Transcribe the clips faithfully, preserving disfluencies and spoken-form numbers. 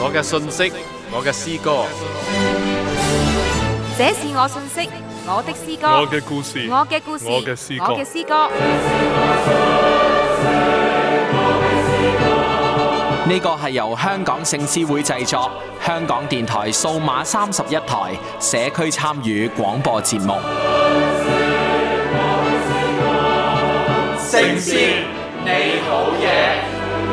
我嘅信息，我嘅詩歌。 這是我信息，我的詩歌， 我嘅故事， 我嘅故事， 我嘅詩歌， 我嘅詩歌。 呢個係由香港聖詩會製作，香港電台數碼三十一台社區參與廣播節目。 聖詩，你好嘢！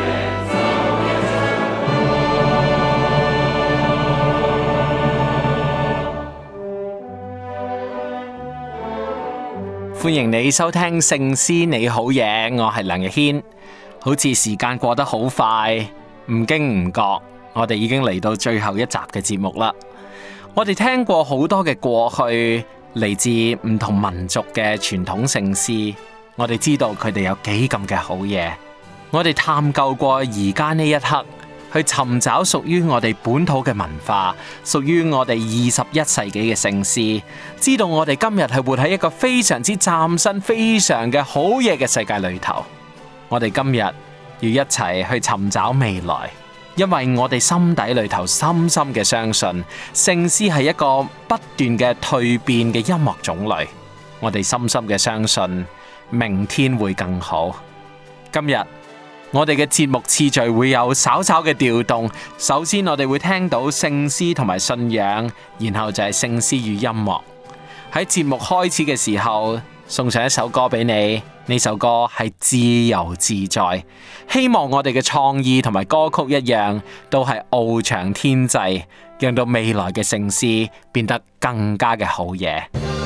歡迎你收聽聖詩你好嘢，我係梁日軒。好似時間過得好快，唔經唔覺，我哋已經嚟到最後一集嘅節目啦。我哋聽過好多嘅過去，嚟自唔同民族嘅傳統聖詩，我哋知道佢哋有幾咁嘅好嘢。我哋探究過而家呢一刻，去尋找屬於我哋本土嘅文化，屬於我哋二十一世紀嘅聖詩，知道我哋今日係活喺一個非常之嶄新、非常嘅好嘢嘅世界裏頭。我哋今日要一齊去尋找未來，因為我哋心底裏頭深深嘅相信，聖詩係一個不斷嘅蛻變嘅音樂種類。我哋深深嘅相信，明天會更好。今日我哋嘅節目次序會有稍稍嘅調動，首先我哋會聽到聖詩同埋信仰，然後就係聖詩與音樂。喺節目開始嘅時候，送上一首歌俾你，呢首歌係自由自在，希望我哋嘅創意同埋歌曲一樣，都係翱翔天際，讓到未來嘅聖詩變得更加嘅好嘢。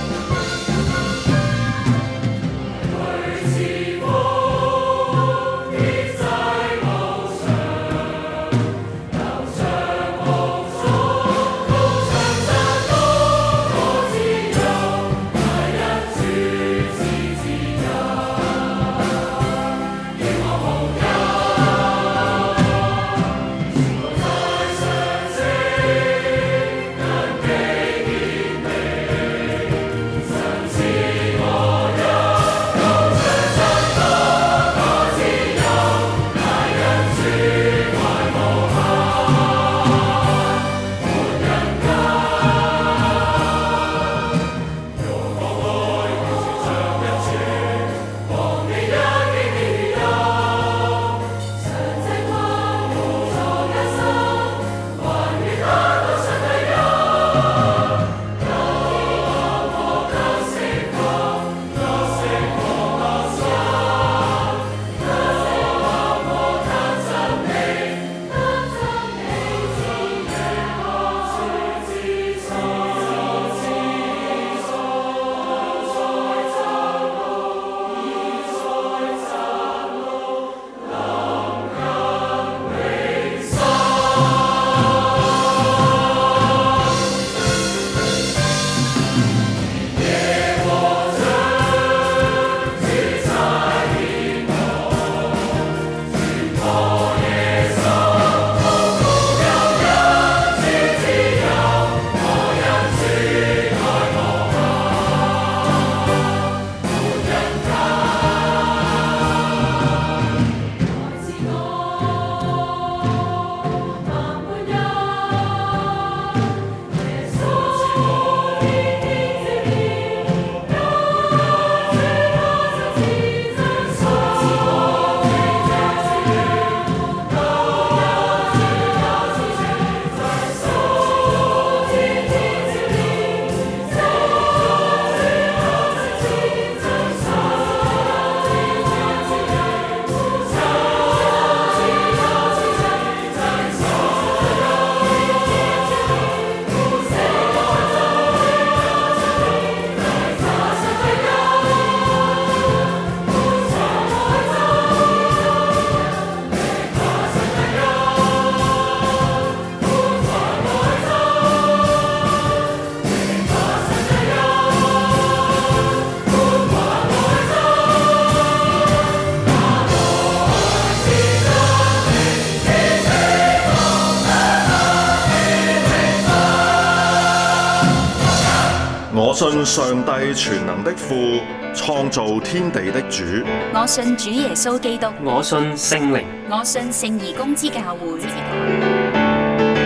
我信上帝全能的父，創造天地的主。 我信主耶穌基督。 我信聖靈。 我信聖義公之教會。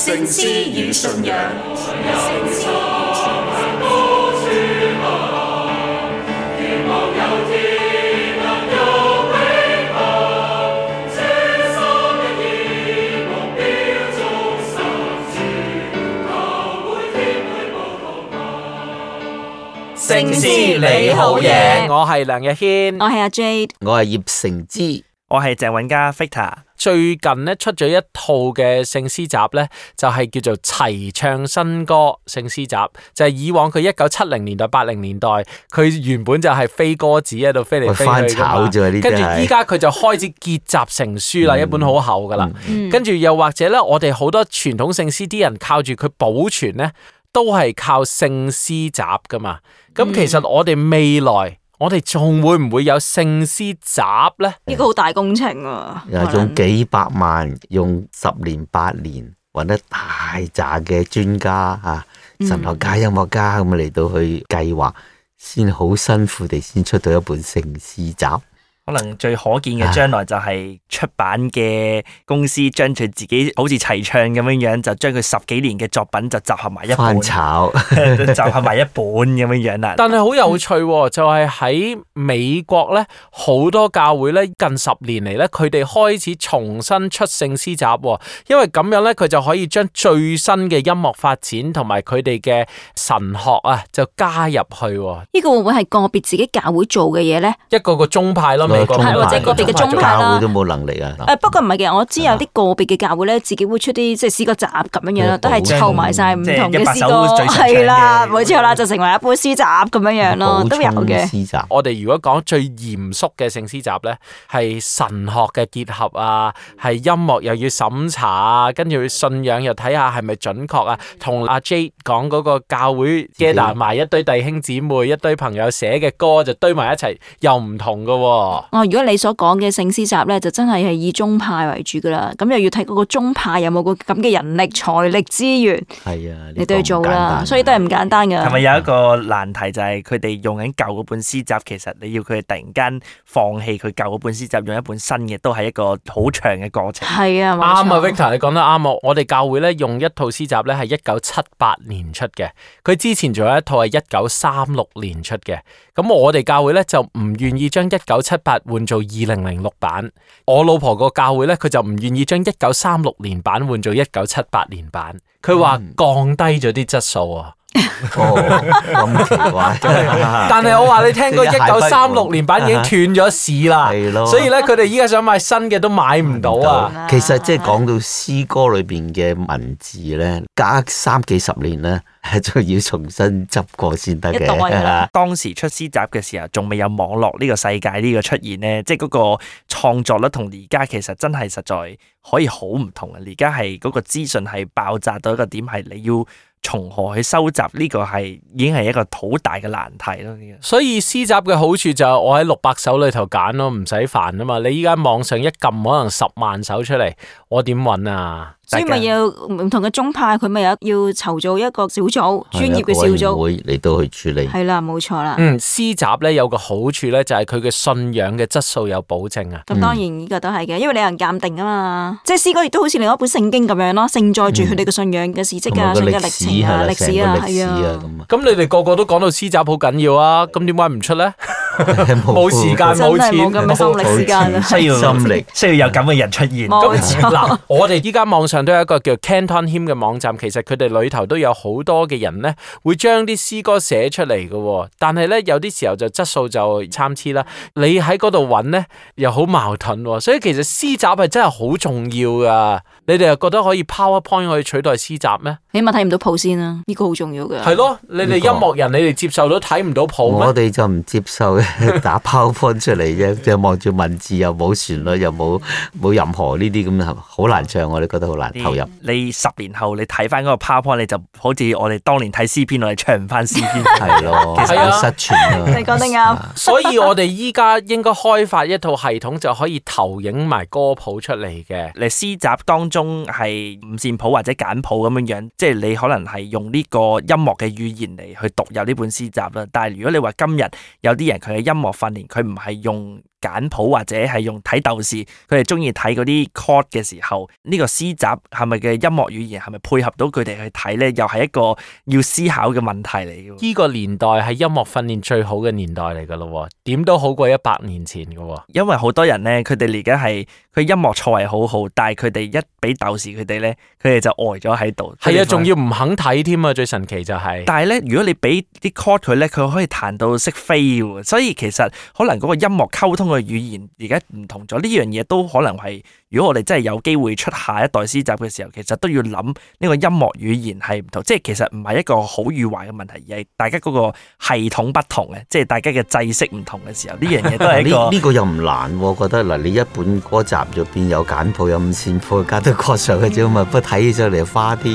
聖詩與信仰。 聖詩你好嘢， 我係梁日軒， 我係阿 Jade， 我係葉成之， 我係鄭允嘉 Victor。 最近咧出咗一套嘅聖詩集咧，就係叫做齊唱新歌聖詩集，就係以往佢一九七零年代、八零年代，佢原本就係飛歌子喺度飛嚟飛去噶嘛，跟住依家佢就開始結集成書啦，嗯、一本好厚噶啦，嗯、跟住又或者咧，我哋好多傳統聖詩啲人靠住佢保存咧，都係靠聖詩集噶嘛。咁、嗯、其實我哋未來，我哋仲會唔會有聖詩集咧？ 呢個好大工程啊！ 有種幾百萬，用十年八年揾得大扎嘅專家嚇、神學家、音樂家咁嚟到去計劃，先好辛苦地先出到一本聖詩集。 可能最可見嘅將來就係出版嘅公司將佢自己好似齊唱咁樣樣，就將佢十幾年嘅作品就集合埋一本， 翻炒集合埋一本咁樣樣啦。 但係好有趣，就係喺美國咧，好多教會咧近十年嚟咧，佢哋開始重新出聖詩集，因為咁樣咧，佢就可以將最新嘅音樂發展同埋佢哋嘅神學啊，就加入去。 呢個會唔會係個別自己教會做嘅嘢咧？ 一個個宗派咯。 係或者個別嘅宗派啦， 教會都冇能力啊。 誒，不過唔係嘅，我知有啲個別嘅教會咧，自己會出啲即係詩歌集咁樣樣啦，都係湊埋晒唔同嘅詩歌，係啦，冇錯啦，就成為一本詩集咁樣樣咯，都有嘅。 詩集， 我哋如果講最嚴肅嘅聖詩集咧，係神學嘅結合啊，係音樂又要審查啊，跟住信仰又睇下係咪準確啊，同阿 Jade 講嗰個教會 gather 埋一堆弟兄姊妹、一堆朋友寫嘅歌就堆埋一齊，又唔同噶。 哦，如果你所講嘅聖詩集咧，就真係係以宗派為主噶啦，咁又要睇嗰個宗派有冇個咁嘅人力、財力、資源， 係啊， 你都要做啦，所以都係唔簡單噶。 係咪有一個難題就係佢哋用緊舊嗰本詩集，其實你要佢哋突然間放棄佢舊嗰本詩集，用一本新嘅，都係一個好長嘅過程。 係啊，啱啊 Victor， 你講得啱啊！我哋教會咧用一套詩集咧係一九七八年出嘅，佢之前仲有一套係一九三六年出嘅。咁我哋教會咧就唔願意將一九七八換做二零零六版，我老婆個教會咧佢就唔願意將一九三六年版換做一九七八年版，佢話降低咗啲質素啊。 哦，咁奇怪。 但係我話你聽過一九三六年版已經斷咗市啦，所以咧佢哋依家想買新嘅都買唔到啊。 其實即係講到詩歌裏邊嘅文字咧，隔三幾十年咧，就要重新執過先得嘅。 當時出詩集嘅時候，仲未有網絡呢個世界呢個出現咧，即係嗰個創作咧，同而家其實真係實在可以好唔同啊！而家係嗰個資訊係爆炸到一個點，係你要從何去收集呢個係已經係一個好大嘅難題咯。 所以詩集嘅好處就係我喺六百首裏頭揀咯，唔使煩啊嘛。你依家網上一撳可能十萬首出嚟，我點揾啊？ 所以咪要唔同嘅宗派，佢咪有要籌造一個小組，專業嘅小組會嚟到去處理。 係啦，冇錯啦。 嗯，詩集咧有個好處咧，就係佢嘅信仰嘅質素有保證啊。 咁當然呢個都係嘅，因為你有人鑑定啊嘛。即係詩歌亦都好似另一本聖經咁樣咯，承載住佢哋嘅信仰嘅事跡啊、信仰嘅歷程啊、歷史啊，係啊。 咁你哋個個都講到詩集好緊要啊，咁點解唔出咧？冇時間冇錢， 冇咁嘅心力時間啊， 需要心力，需要有咁嘅人出現。 咁嗱，我哋依家網上都有一個叫 Canton Hymn 嘅網站，其實佢哋裏頭都有好多嘅人咧，會將啲詩歌寫出嚟嘅。但係咧有啲時候就質素就參差啦。你喺嗰度揾咧又好矛盾，所以其實詩集係真係好重要噶。你哋又覺得可以 PowerPoint 可以取代詩集咩？ 起碼睇唔到譜先啦，呢個好重要嘅。 係咯，你哋音樂人，你哋接受到睇唔到譜咩？ 我哋就唔接受打 PowerPoint 出嚟啫，就望住文字又冇旋律，又冇冇任何呢啲咁，好難唱，我哋覺得好難投入。 你十年後你睇翻嗰個 PowerPoint，你就好似我哋當年睇詩篇，我哋唱唔翻詩篇。 係咯，其實會失傳啊。 你講得啱。 所以我哋依家應該開發一套系統，就可以投影埋歌譜出嚟嘅。 你詩集當中係五線譜或者簡譜咁樣樣，即係你可能係用呢個音樂嘅語言嚟去讀有呢本詩集啦。但係如果你話今日有啲人佢嘅音樂訓練，佢唔係用簡譜或者係用睇豆豉，佢哋中意睇嗰啲 chord 嘅時候，呢個詩集係咪嘅音樂語言係咪配合到佢哋去睇咧？又係一個要思考嘅問題嚟嘅。 呢個年代係音樂訓練最好嘅年代嚟噶咯，點都好過一百年前噶。 因為好多人咧，佢哋而家係佢音樂錯係好好，但係佢哋一俾豆豉佢哋咧，佢哋就呆咗喺度。 係啊，仲要唔肯睇添啊！最神奇就係、是， 但係咧，如果你俾啲 chord 佢咧，佢可以彈到識飛喎。所以其實可能嗰個音樂溝通嘅語言而家唔同咗，呢樣嘢都可能係。如果我哋真係有機會出下一代詩集嘅時候，其實都要諗呢個音樂語言係唔同，即係其實唔係一個好與壞嘅問題，而係大家嗰個系統不同嘅，即係大家嘅制式唔同嘅時候，呢樣嘢都係一個。 呢呢個又唔難，我覺得嗱，你一本歌集入邊有簡譜有五線譜，加到歌上嘅啫嘛，不過睇起上嚟花啲。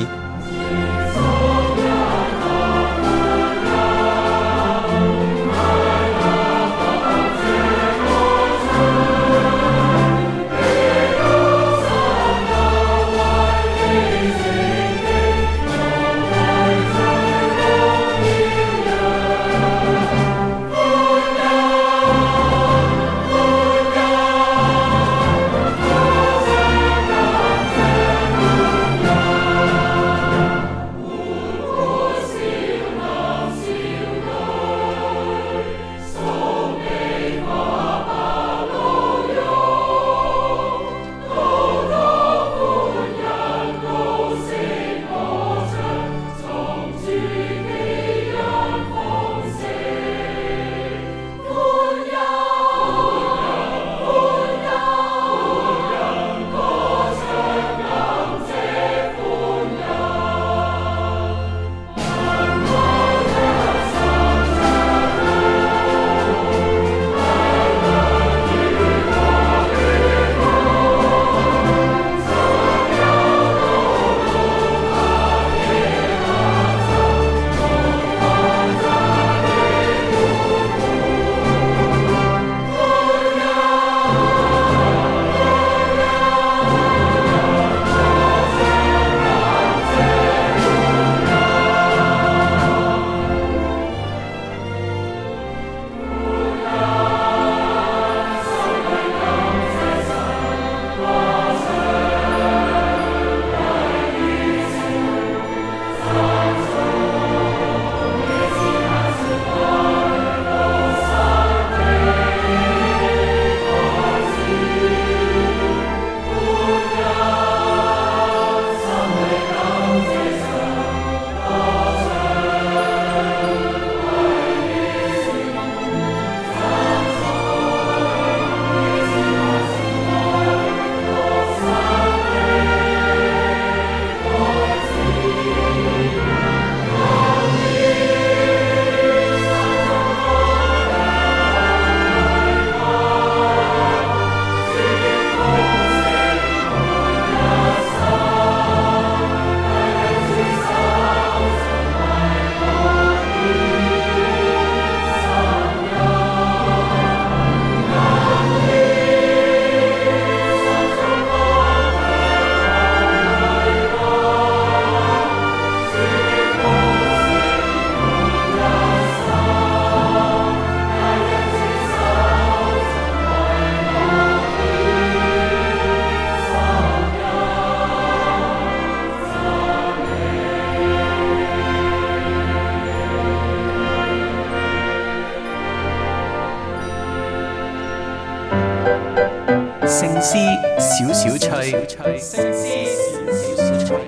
聖詩少少趣，聖詩少少趣。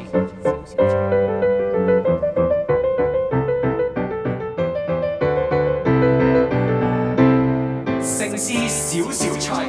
聖詩少少趣。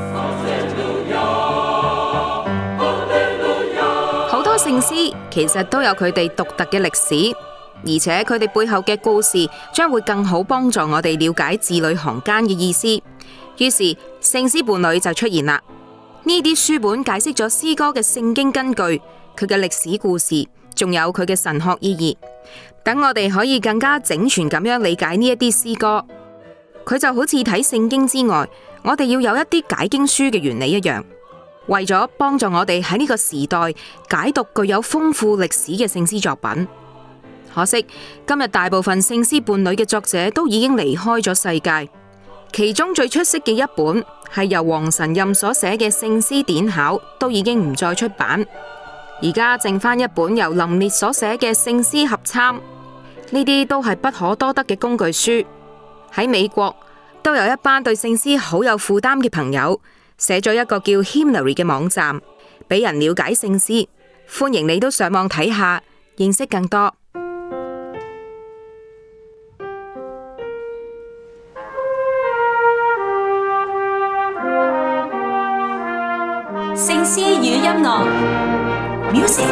好多聖詩其實都有佢哋獨特嘅歷史，而且佢哋背後嘅故事將會更好幫助我哋了解字裏行間嘅意思。於是聖詩伴侶就出現啦。呢啲書本解釋咗詩歌嘅聖經根據，佢嘅歷史故事，仲有佢嘅神學意義，等我哋可以更加整全咁樣理解呢一啲詩歌。佢就好似睇聖經之外，我哋要有一啲解經書嘅原理一樣，為咗幫助我哋喺呢個時代解讀具有豐富歷史嘅聖詩作品。可惜今日大部分聖詩伴侶嘅作者都已經離開咗世界。其中最出色嘅一本係由黃神任所寫嘅《聖詩典考》都已經唔再出版，而家剩翻一本由林烈所寫嘅《聖詩合參》，呢啲都係不可多得嘅工具書。喺美國都有一班對聖詩好有負擔嘅朋友，寫咗一個叫 Hymnary 嘅網站，俾人了解聖詩。歡迎你都上網睇下，認識更多。 聖詩與音樂 Music。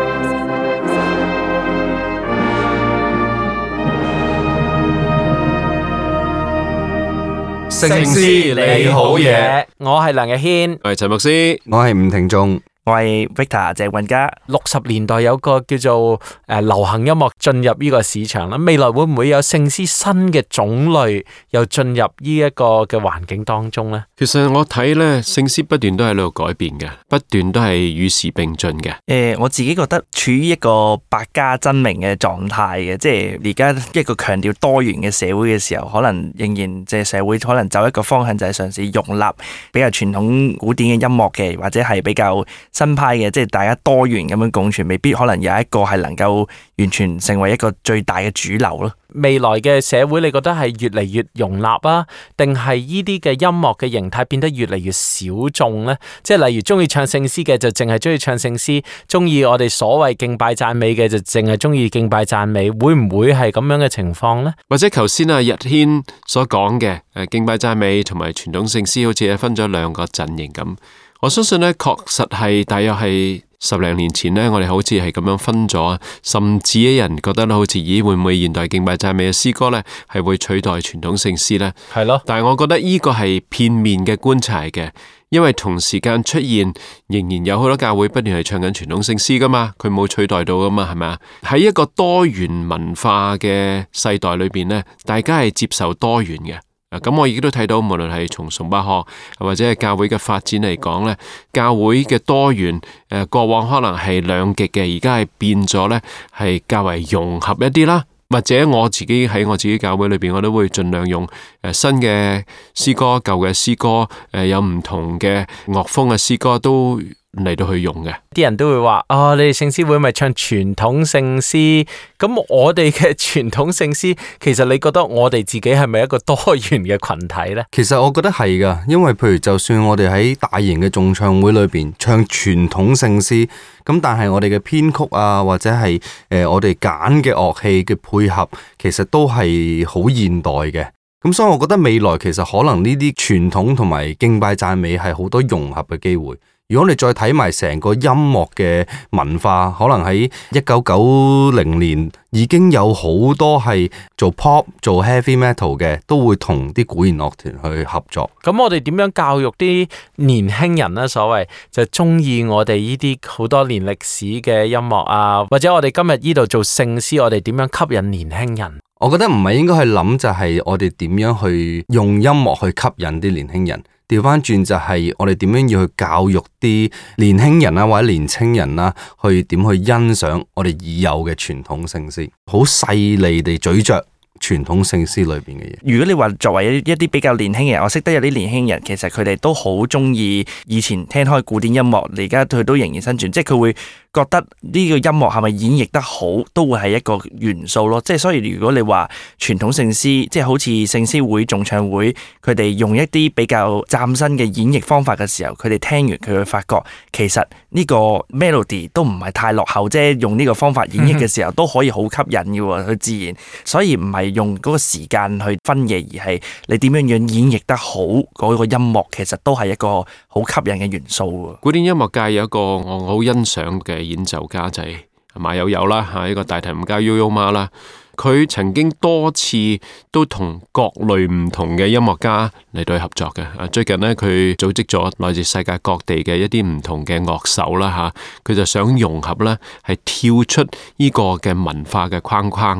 聖詩你好嘢， 我係梁日軒， 我係陳牧師， 我係吳庭仲。 我係 Victor 鄭運嘉。 六十年代有個叫做誒流行音樂進入呢個市場啦，未來會唔會有聖詩新嘅種類又進入呢一個嘅環境當中呢？ 其實我睇咧，聖詩不斷都喺度改變嘅，不斷都係與時並進嘅。 誒，我自己覺得處於一個百家爭鳴嘅狀態嘅，即係而家一個強調多元嘅社會嘅時候，可能仍然即係社會可能走一個方向，就係嘗試容納比較傳統古典嘅音樂嘅，或者係比較新派嘅，即係大家多元咁樣共存，未必可能有一個係能夠完全成為一個最大嘅主流咯。 未來嘅社會，你覺得係越嚟越容納啊，定係依啲嘅音樂嘅形態變得越嚟越小眾呢？即係例如中意唱聖詩嘅就淨係中意唱聖詩，中意我哋所謂敬拜讚美嘅就淨係中意敬拜讚美，會唔會係咁樣嘅情況呢？ 或者頭先阿日軒所講嘅誒敬拜讚美同埋傳統聖詩，好似係分咗兩個陣營咁。我相信呢，確實係大約係十零年前呢，我哋好似係咁樣分咗，甚至有人覺得咧，好似咦會唔會現代敬拜讚美嘅詩歌呢係會取代傳統聖詩呢？ 係咯， 但係我覺得呢個係片面嘅觀察嘅，因為同時間出現仍然有好多教會不斷係唱緊傳統聖詩噶嘛，佢冇取代到噶嘛，係咪啊？喺一個多元文化嘅世代裏邊呢，大家係接受多元嘅。咁我亦都睇到，無論係從崇拜學或者係教會嘅發展嚟講呢，教會嘅多元誒，過往可能係兩極嘅，而家係變咗呢，係較為融合一啲啦。或者我自己喺我自己教會裏邊，我都會盡量用誒新嘅詩歌、舊嘅詩歌，誒有唔同嘅樂風嘅詩歌都嚟到去用嘅。 啲人都會話啊，你哋聖詩會咪唱傳統聖詩？咁我哋嘅傳統聖詩，其實你覺得我哋自己係咪一個多元嘅群體呢？ 其實我覺得係噶，因為譬如就算我哋喺大型嘅眾唱會裏邊唱傳統聖詩，咁但係我哋嘅編曲啊，或者係誒我哋揀嘅樂器嘅配合，其實都係好現代嘅。咁所以我覺得未來其實可能呢啲傳統同埋敬拜讚美係好多融合嘅機會。如果你再睇埋成個音樂嘅文化，可能喺一九九零年已經有好多係做 pop 做 heavy metal 嘅，都會同啲古絃樂團去合作。 咁我哋點樣教育啲年輕人呢？所謂就中意我哋呢啲好多年歷史嘅音樂啊，或者我哋今日呢度做聖詩，我哋點樣吸引年輕人？ 我覺得唔係應該去諗，就係我哋點樣去用音樂去吸引啲年輕人。調翻轉就係我哋點樣要去教育啲年輕人啊，或者年青人啦，去點去欣賞我哋已有嘅傳統聖詩，好細膩地咀嚼傳統聖詩裏邊嘅嘢。 如果你話作為一一啲比較年輕嘅人，我識得有啲年輕人，其實佢哋都好中意以前聽開古典音樂，而家佢都仍然生存，即係佢會覺得呢個音樂係咪演繹得好，都會係一個元素咯。即係所以如果你話傳統聖詩，即係好似聖詩會、眾唱會，佢哋用一啲比較嶄新嘅演繹方法嘅時候，佢哋聽完佢會發覺，其實呢個 melody 都唔係太落後啫。用呢個方法演繹嘅時候，都可以好吸引嘅喎，佢自然。所以唔係用嗰個時間去分嘢，而係你點樣樣演繹得好嗰個音樂，其實都係一個好吸引嘅元素。 古典音樂界有一個我好欣賞嘅演奏家就係馬友友啦，吓，一個大提琴家 Yo-Yo Ma 啦，佢曾經多次都同各類唔同嘅音樂家嚟到合作嘅。啊，最近呢，佢組織咗來自世界各地嘅一啲唔同嘅樂手啦，吓，佢就想融合咧，係跳出呢個嘅文化嘅框框嘅。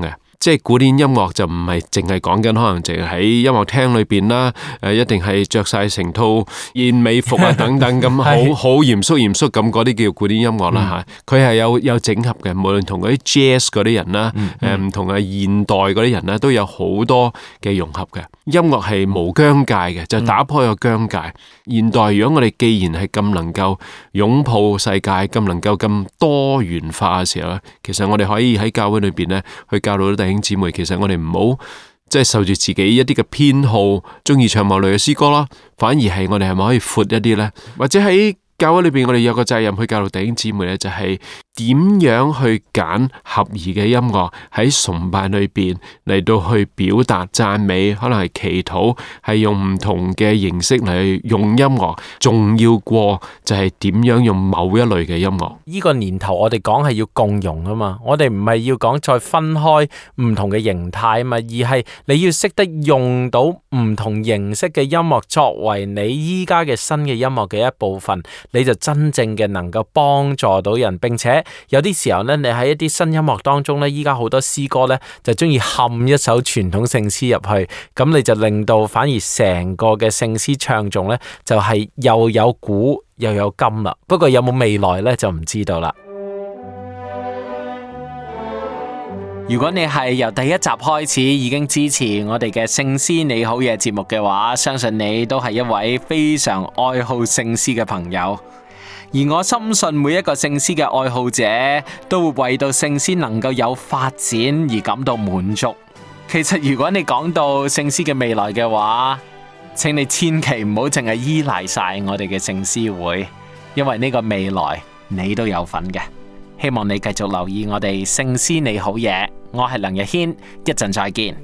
即係古典音樂就唔係淨係講緊可能淨係喺音樂廳裏邊啦，誒一定係着晒成套燕尾服啊等等咁好好嚴肅嚴肅咁嗰啲叫古典音樂啦嚇。佢係有有整合嘅，無論同嗰啲 jazz 嗰啲人啦，誒唔同嘅現代嗰啲人啦，都有好多嘅融合嘅。音樂係無疆界嘅，就打破個疆界。現代如果我哋既然係咁能夠擁抱世界，咁能夠咁多元化嘅時候咧，其實我哋可以喺教會裏邊咧去教導啲弟兄姊妹，其實我哋唔好即係受住自己一啲嘅偏好，中意唱某類嘅詩歌啦，反而係我哋係咪可以闊一啲呢？或者喺教會裏邊，我哋有個責任去教導弟兄姊妹咧，就係點樣去揀合宜嘅音樂喺崇拜裏邊嚟到去表達讚美，可能係祈禱，係用唔同嘅形式嚟用音樂，重要過就係點樣用某一類嘅音樂。 呢個年頭我哋講係要共融啊嘛，我哋唔係要講再分開唔同嘅形態啊嘛，而係你要識得用到唔同形式嘅音樂作為你依家嘅新嘅音樂嘅一部分。你就真正嘅能夠幫助到人，並且有啲時候咧，你喺一啲新音樂當中咧，依家好多詩歌咧就中意冚一首傳統聖詩入去，咁你就令到反而成個嘅聖詩唱誦咧就係又有古又有今啦。不過有冇未來咧就唔知道啦。如果你係由第一集開始已經支持我哋嘅聖詩你好嘢節目嘅話，相信你都係一位非常愛好聖詩嘅朋友。而我深信每一個聖詩嘅愛好者都會為到聖詩能夠有發展而感到滿足。其實如果你講到聖詩嘅未來嘅話，請你千祈唔好淨係依賴晒我哋嘅聖詩會，因為呢個未來你都有份嘅。希望你繼續留意我哋聖詩你好嘢，我係梁日軒，一陣再見。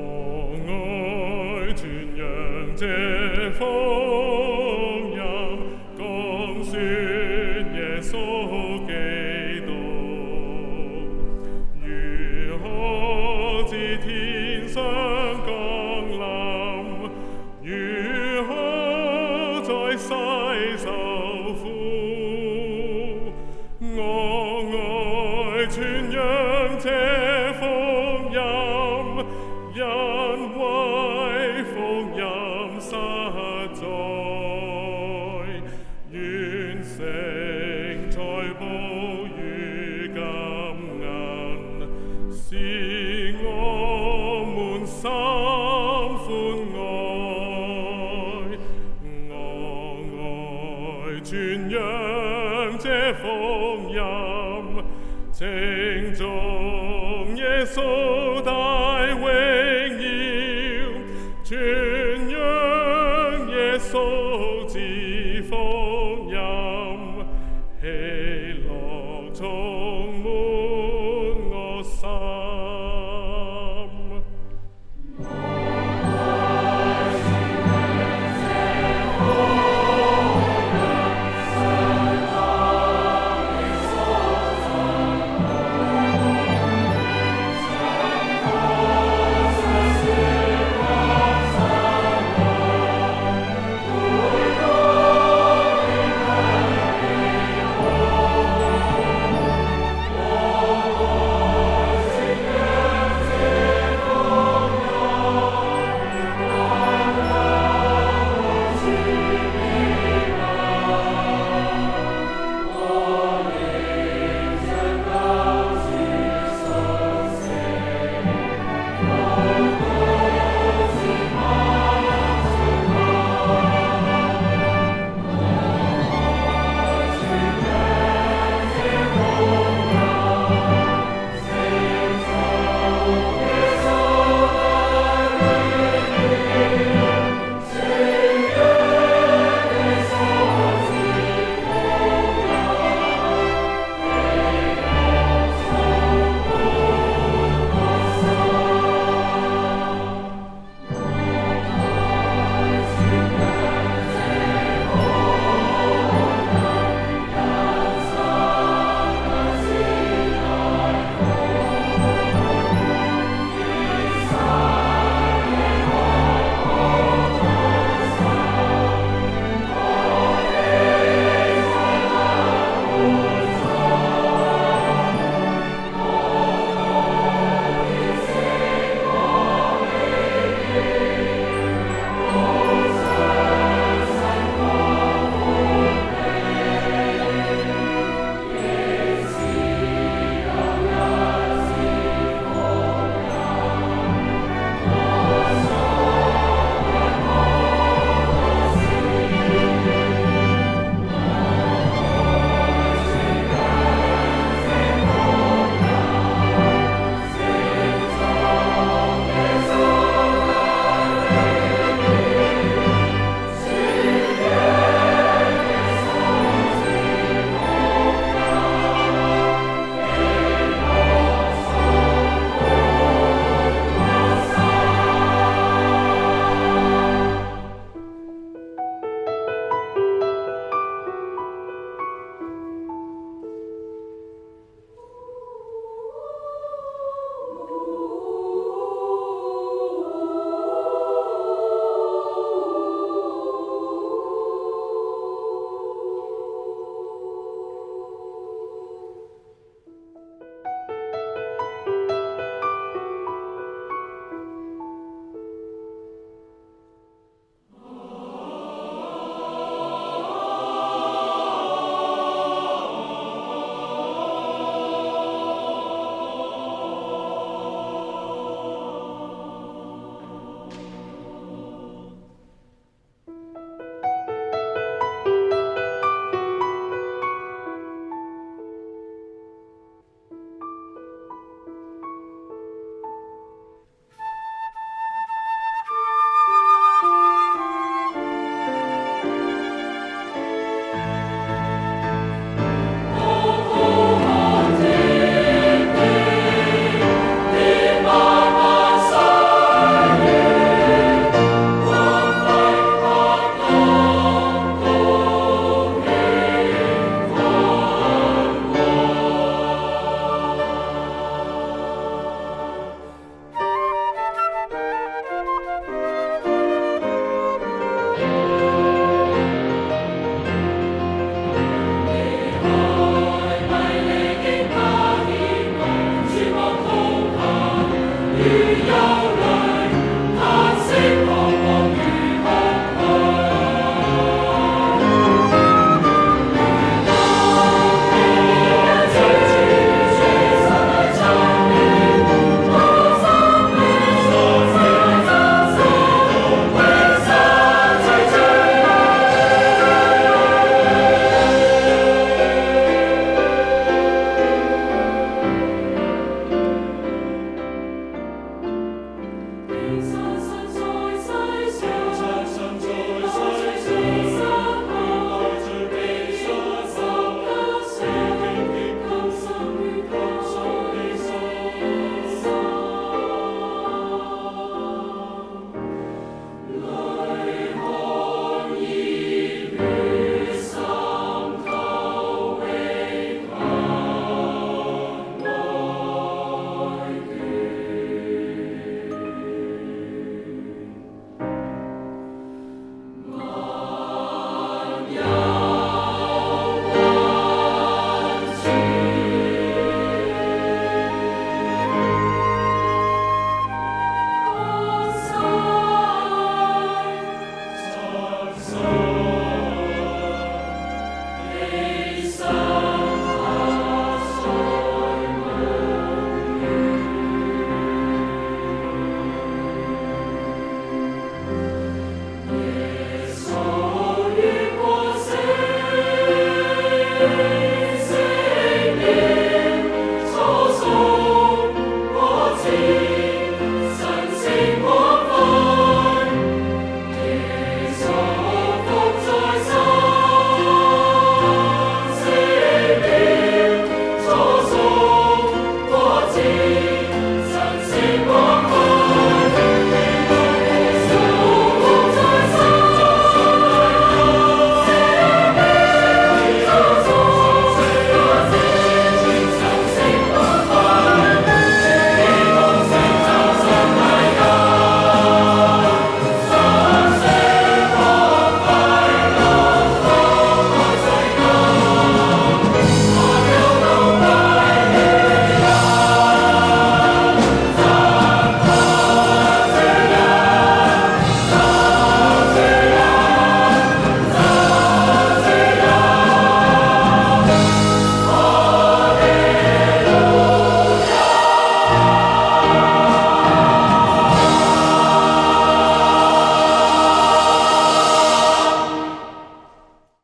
傳揚這福音，稱頌耶穌。